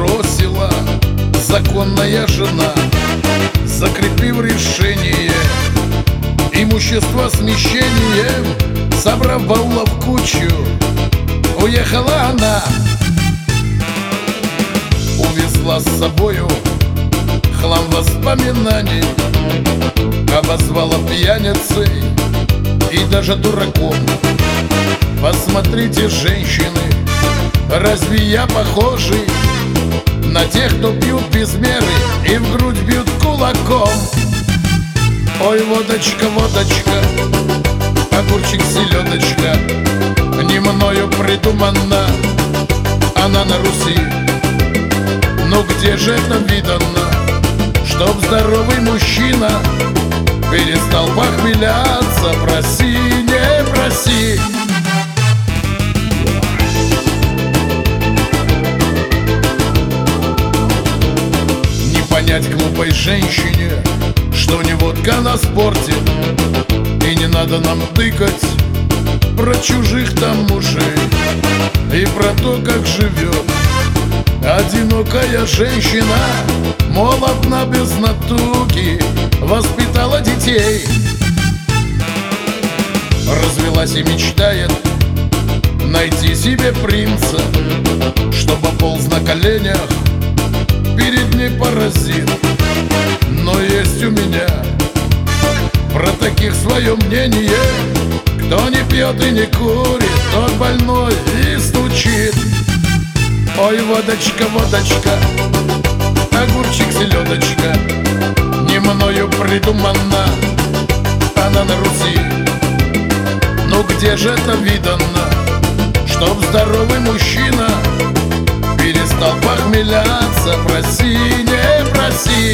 бросила законная жена, закрепив решение имущество смещением, собрав баулов кучу, уехала она. Увезла с собою хлам воспоминаний, обозвала пьяницей и даже дураком. Посмотрите, женщины, разве я похожий на тех, кто пьют без меры и в грудь бьют кулаком? Ой, водочка, водочка, огурчик, селедочка, не мною придумана она на Руси. Но где же это видано, чтоб здоровый мужчина перестал похмеляться? Проси, не проси. Не понять глупой женщине, что не водка на спорте, и не надо нам тыкать про чужих там мужей и про то, как живет одинокая женщина. Мол, одна без натуги воспитала детей, развелась и мечтает найти себе принца, чтобы полз на коленях перед ней паразит. Но есть у меня про таких свое мнение: кто не пьет и не курит, тот больной и стучит. Ой, водочка, водочка, огурчик, селедочка, не мною придумана она на Руси. Ну где же это видано, чтоб здоровый мужчина перестал похмеляться? Проси, не проси.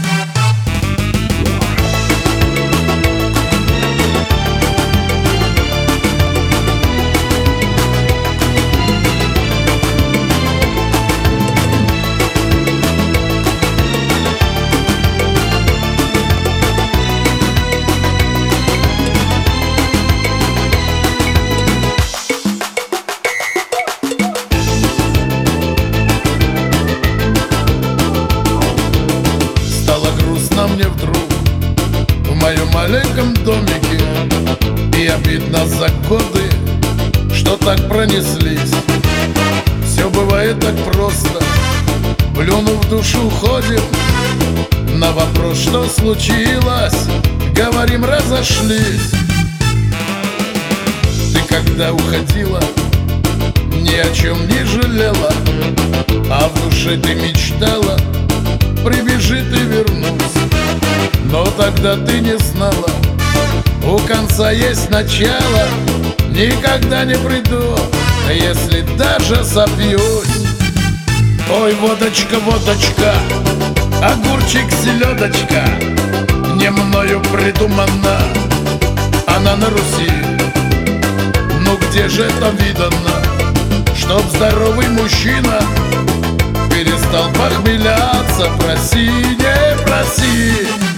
Мне вдруг в моем маленьком домике, и обидно за годы, что так пронеслись. Все бывает так просто, плюнув в душу уходим. На вопрос, что случилось, говорим, разошлись. Ты когда уходила, ни о чем не жалела, а в душе ты мечтала, прибежит и вернусь. Но тогда ты не знала, у конца есть начало. Никогда не приду, если даже сопьюсь. Ой, водочка, водочка, огурчик, селедочка, не мною придумана она на Руси. Ну где же это видано, чтоб здоровый мужчина перестал похмеляться? Проси, не проси.